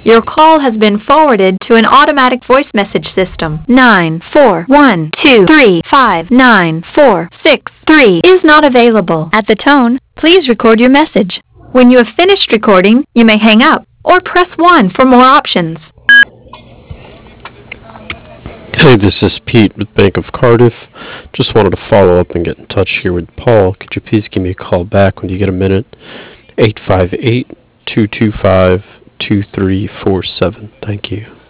Your call has been forwarded to an automatic voice message system. 941235946 is not available. At the tone, please record your message. When you have finished recording, you may hang up or press 1 for more options. Hey, this is Pete with Bank of Cardiff. Just wanted to follow up and get in touch here with Paul. Could you please give me a call back when you get a minute? 858-225-2347. Thank you.